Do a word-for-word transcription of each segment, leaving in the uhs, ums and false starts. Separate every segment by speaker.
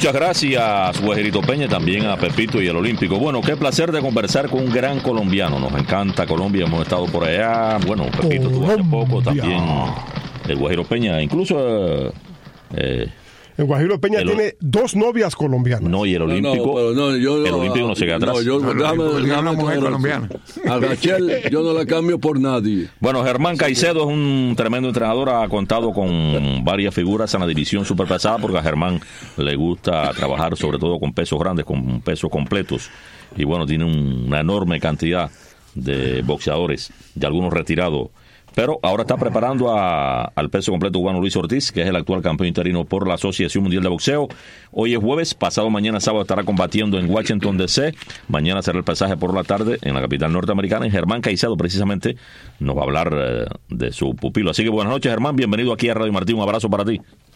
Speaker 1: Muchas gracias, Guajerito Peña, también a Pepito y el Olímpico. Bueno, qué placer de conversar con un gran colombiano. Nos encanta Colombia, hemos estado por allá. Bueno, Pepito estuvo hace poco, también el Guajiro Peña, incluso... Eh,
Speaker 2: el Guajiro Peña
Speaker 1: el,
Speaker 2: tiene dos novias colombianas.
Speaker 1: No, y el Olímpico, no, no, no, yo, el Olímpico no se queda atrás.
Speaker 3: No, yo, no, déjame, déjame, déjame una mujer colombiana. A Rachel yo no la cambio por nadie.
Speaker 1: Bueno, Germán Caicedo es un tremendo entrenador, ha contado con varias figuras en la división superpesada porque a Germán le gusta trabajar sobre todo con pesos grandes, con pesos completos. Y bueno, tiene un, una enorme cantidad de boxeadores, de algunos retirados. Pero ahora está preparando a, al peso completo cubano Luis Ortiz, que es el actual campeón interino por la Asociación Mundial de Boxeo. Hoy es jueves, pasado mañana sábado estará combatiendo en Washington D C. Mañana será el pasaje por la tarde en la capital norteamericana. Y Germán Caicedo precisamente nos va a hablar eh, de su pupilo. Así que buenas noches, Germán, bienvenido aquí a Radio Martí, un abrazo para ti.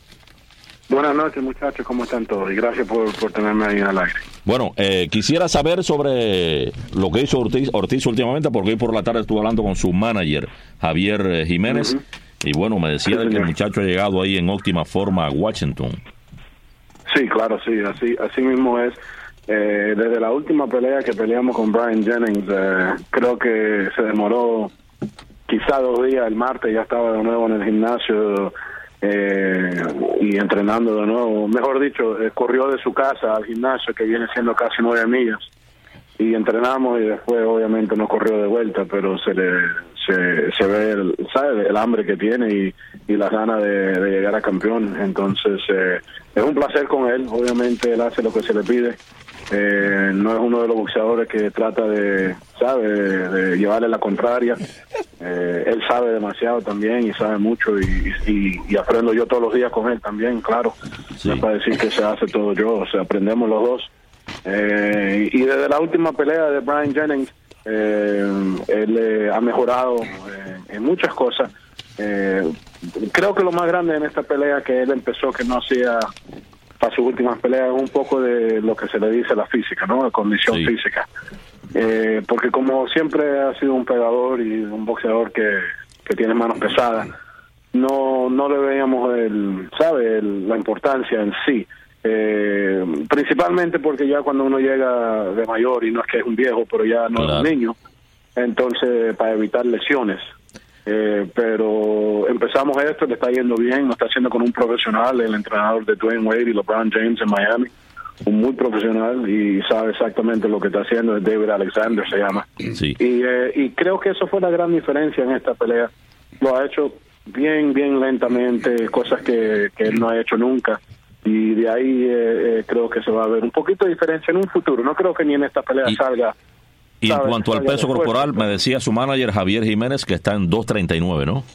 Speaker 4: Buenas noches, muchachos, ¿cómo están todos? Y gracias por, por tenerme ahí al aire.
Speaker 1: Bueno, eh, quisiera saber sobre lo que hizo Ortiz, Ortiz últimamente, porque hoy por la tarde estuve hablando con su manager, Javier Jiménez, uh-huh. y bueno, me decía sí, que el muchacho ha llegado ahí en óptima forma a Washington.
Speaker 4: Sí, claro, sí, así así mismo es. Eh, desde la última pelea que peleamos con Brian Jennings, eh, creo que se demoró quizá dos días, el martes ya estaba de nuevo en el gimnasio, Eh, y entrenando de nuevo, mejor dicho, eh, corrió de su casa al gimnasio, que viene siendo casi nueve millas, y entrenamos, y después obviamente no corrió de vuelta, pero se le se, se ve el, ¿sabe? el hambre que tiene y, y las ganas de, de llegar a campeón. Entonces eh, es un placer con él, obviamente él hace lo que se le pide. Eh, no es uno de los boxeadores que trata de, sabe, de, de llevarle la contraria. Eh, él sabe demasiado también y sabe mucho y, y, y aprendo yo todos los días con él también, claro. Sí. No es para decir que se hace todo yo, o sea, aprendemos los dos. Eh, y desde la última pelea de Brian Jennings, eh, él eh, ha mejorado eh, en muchas cosas. Eh, creo que lo más grande en esta pelea que él empezó, que no hacía para sus últimas peleas, es un poco de lo que se le dice la física, ¿no? La condición sí. física. Eh, porque como siempre ha sido un pegador y un boxeador que, que tiene manos pesadas, no no le veíamos el, ¿sabe? El, la importancia en sí. Eh, principalmente porque ya cuando uno llega de mayor, y no es que es un viejo, pero ya no claro. es un niño, entonces para evitar lesiones. Eh, pero empezamos esto, le está yendo bien, lo está haciendo con un profesional, el entrenador de Dwayne Wade y LeBron James en Miami, un muy profesional y sabe exactamente lo que está haciendo, es David Alexander se llama.
Speaker 1: Sí.
Speaker 4: Y, eh, y creo que eso fue la gran diferencia en esta pelea. Lo ha hecho bien, bien lentamente, cosas que, que él no ha hecho nunca. Y de ahí eh, eh, creo que se va a ver un poquito de diferencia en un futuro. No creo que ni en esta pelea
Speaker 1: y,
Speaker 4: salga.
Speaker 1: Y en cuanto al peso corporal, me decía su manager Javier Jiménez que está en dos treinta y nueve, ¿no?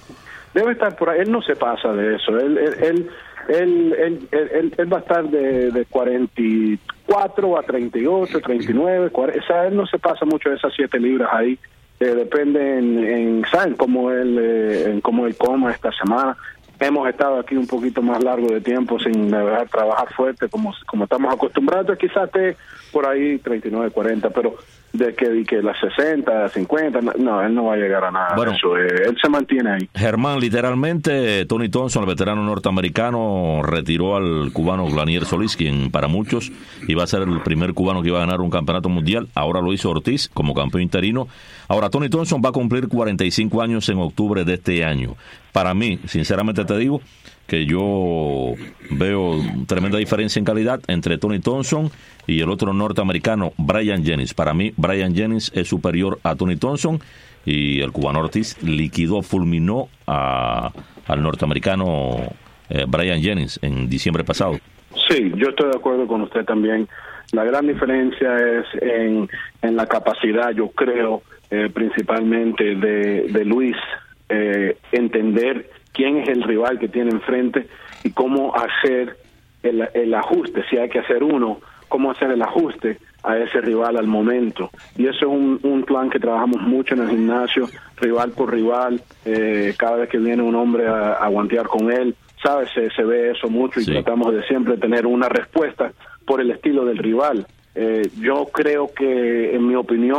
Speaker 4: Debe estar por ahí. Él no se pasa de eso. Él él él él, él, él, él, él va a estar de, de cuarenta y cuatro a treinta y ocho, treinta y nueve, cuarenta. O sea, él no se pasa mucho de esas siete libras ahí. Eh, depende en, en, ¿saben? Cómo él, eh, en cómo él coma esta semana. Hemos estado aquí un poquito más largo de tiempo sin dejar trabajar fuerte como como estamos acostumbrados, quizás esté por ahí treinta y nueve, cuarenta, pero de que, de que las sesenta, cincuenta, no, él no va a llegar a nada.
Speaker 1: Bueno,
Speaker 4: eso, eh, él se mantiene ahí.
Speaker 1: Germán, literalmente, Tony Thompson, el veterano norteamericano, retiró al cubano Glanier Solís, quien para muchos iba a ser el primer cubano que iba a ganar un campeonato mundial. Ahora lo hizo Ortiz como campeón interino. Ahora, Tony Thompson va a cumplir cuarenta y cinco años en octubre de este año. Para mí, sinceramente te digo, que yo veo tremenda diferencia en calidad entre Tony Thompson y el otro norteamericano, Brian Jennings. Para mí, Brian Jennings es superior a Tony Thompson y el cubano Ortiz liquidó, fulminó a, al norteamericano eh, Brian Jennings en diciembre pasado.
Speaker 4: Sí, yo estoy de acuerdo con usted también. La gran diferencia es en, en la capacidad, yo creo, eh, principalmente de, de Luis, eh, entender quién es el rival que tiene enfrente y cómo hacer el, el ajuste, si hay que hacer uno, cómo hacer el ajuste a ese rival al momento. Y eso es un, un plan que trabajamos mucho en el gimnasio, rival por rival, eh, cada vez que viene un hombre a, a guantear con él, ¿sabes? Se, se ve eso mucho y sí. Tratamos de siempre tener una respuesta por el estilo del rival. Eh, yo creo que, en mi opinión,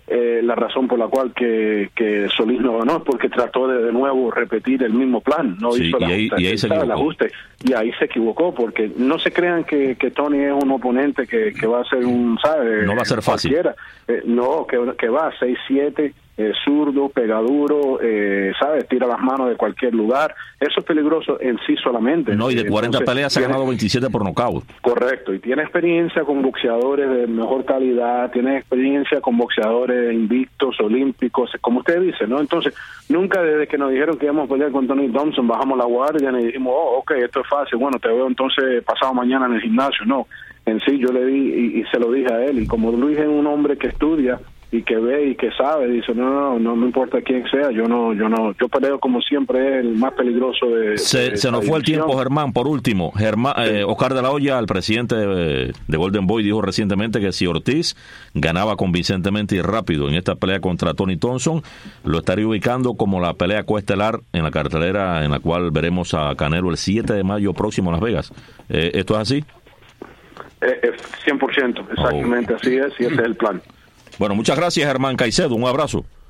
Speaker 4: eh, la razón por la cual que, que Solís no ganó es porque trató de de nuevo repetir el mismo plan, no
Speaker 1: sí,
Speaker 4: hizo
Speaker 1: y ahí, y ahí se
Speaker 4: el ajuste, y ahí se equivocó, porque no se crean que, que Tony es un oponente que, que va a ser un, ¿sabe?
Speaker 1: No va a ser fácil.
Speaker 4: Eh, no, que, que va a seis siete, eh, zurdo, pegaduro, eh, ¿sabes? Tira las manos de cualquier lugar. Eso es peligroso en sí solamente.
Speaker 1: No, y de cuarenta
Speaker 4: Entonces,
Speaker 1: peleas se ha
Speaker 4: tiene,
Speaker 1: ganado veintisiete por nocaut.
Speaker 4: Correcto, y tiene experiencia con boxeadores de mejor calidad, tiene experiencia con boxeadores invictos, olímpicos, como usted dice, ¿no? Entonces, nunca desde que nos dijeron que íbamos a pelear con Tony Thompson bajamos la guardia y dijimos, oh, ok, esto es fácil, bueno, te veo entonces pasado mañana en el gimnasio. No, en sí yo le di y, y se lo dije a él, y como Luis es un hombre que estudia y que ve y que sabe, dice, no, no, no, no importa quién sea, yo no, yo no, yo peleo como siempre, es el más peligroso de...
Speaker 1: Se,
Speaker 4: de
Speaker 1: se nos fue el tiempo, Germán. Por último, Germán, sí. eh, Oscar de la Hoya, el presidente de, de Golden Boy, dijo recientemente que si Ortiz ganaba convincentemente y rápido en esta pelea contra Tony Thompson, lo estaría ubicando como la pelea coestelar en la cartelera en la cual veremos a Canelo el siete de mayo próximo en Las Vegas. Eh, ¿Esto es así?
Speaker 4: Eh, cien por ciento, exactamente, oh. Así es, y ese es el plan.
Speaker 1: Bueno, muchas gracias, Germán Caicedo. Un abrazo.